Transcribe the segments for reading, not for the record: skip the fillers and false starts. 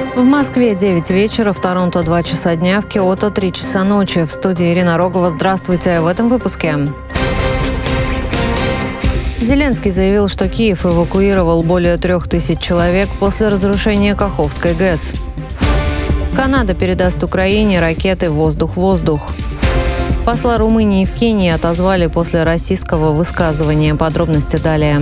В Москве 9 вечера, в Торонто 2 часа дня, в Киото 3 часа ночи. В студии Ирина Рогова. Здравствуйте. В этом выпуске. Зеленский заявил, что Киев эвакуировал более 3000 человек после разрушения Каховской ГЭС. Канада передаст Украине ракеты «Воздух-воздух». Посла Румынии в Кении отозвали после российского высказывания. Подробности далее.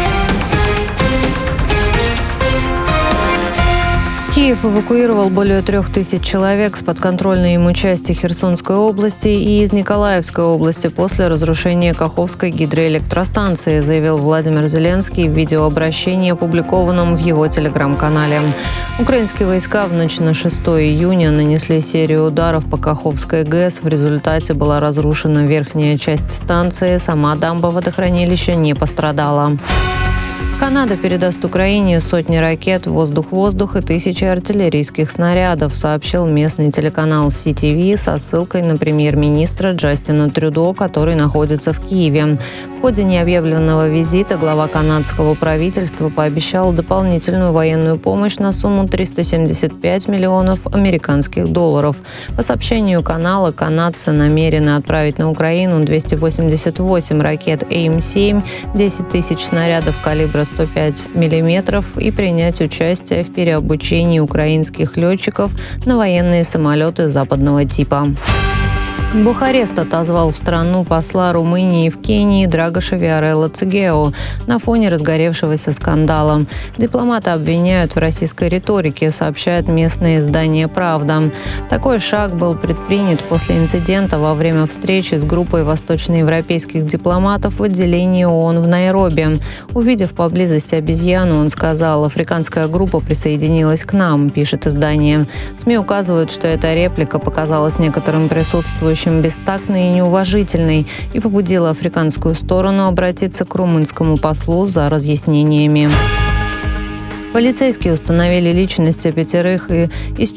Киев эвакуировал более 3000 человек с подконтрольной ему части Херсонской области и из Николаевской области после разрушения Каховской гидроэлектростанции, заявил Владимир Зеленский в видеообращении, опубликованном в его телеграм-канале. Украинские войска в ночь на 6 июня нанесли серию ударов по Каховской ГЭС. В результате была разрушена верхняя часть станции, сама дамба водохранилища не пострадала. Канада передаст Украине сотни ракет «Воздух-воздух» и тысячи артиллерийских снарядов, сообщил местный телеканал CTV со ссылкой на премьер-министра Джастина Трюдо, который находится в Киеве. В ходе необъявленного визита глава канадского правительства пообещал дополнительную военную помощь на сумму 375 миллионов американских долларов. По сообщению канала, канадцы намерены отправить на Украину 288 ракет AIM-7, 10 тысяч снарядов калибра 105 мм и принять участие в переобучении украинских летчиков на военные самолеты западного типа. Бухарест отозвал в страну посла Румынии в Кении Драгоша Виарелла Цигео на фоне разгоревшегося скандала. Дипломата обвиняют в российской риторике, сообщает местное издание «Правда». Такой шаг был предпринят после инцидента во время встречи с группой восточноевропейских дипломатов в отделении ООН в Найроби. Увидев поблизости обезьяну, он сказал: «Африканская группа присоединилась к нам», пишет издание. СМИ указывают, что эта реплика показалась некоторым присутствующим бестактной и неуважительной и побудила африканскую сторону обратиться к румынскому послу за разъяснениями. Полицейские установили личности 5 из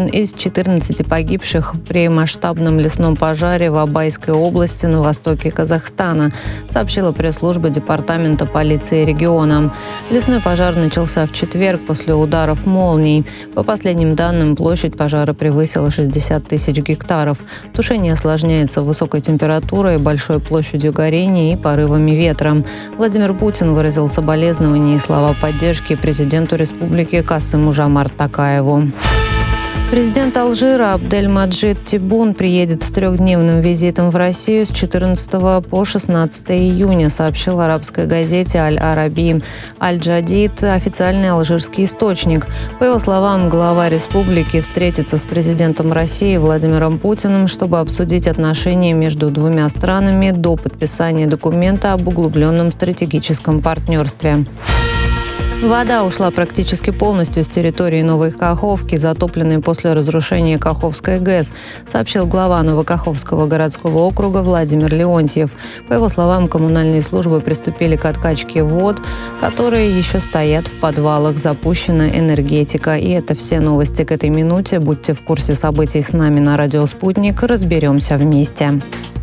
14 погибших при масштабном лесном пожаре в Абайской области на востоке Казахстана, сообщила пресс-служба Департамента полиции региона. Лесной пожар начался в четверг после ударов молний. По последним данным, площадь пожара превысила 60 тысяч гектаров. Тушение осложняется высокой температурой, большой площадью горения и порывами ветра. Владимир Путин выразил соболезнования и слова поддержки президенту Республики Касым-Жомарт Токаеву. Президент Алжира Абдель-Маджид Тиббун приедет с 3-дневным визитом в Россию с 14 по 16 июня, сообщил арабской газете «Аль-Араби». Аль-Джадид – официальный алжирский источник. По его словам, глава республики встретится с президентом России Владимиром Путиным, чтобы обсудить отношения между двумя странами до подписания документа об углубленном стратегическом партнерстве. Вода ушла практически полностью с территории Новой Каховки, затопленной после разрушения Каховской ГЭС, сообщил глава Новокаховского городского округа Владимир Леонтьев. По его словам, коммунальные службы приступили к откачке вод, которые еще стоят в подвалах. Запущена энергетика. И это все новости к этой минуте. Будьте в курсе событий с нами на радио «Спутник». Разберемся вместе.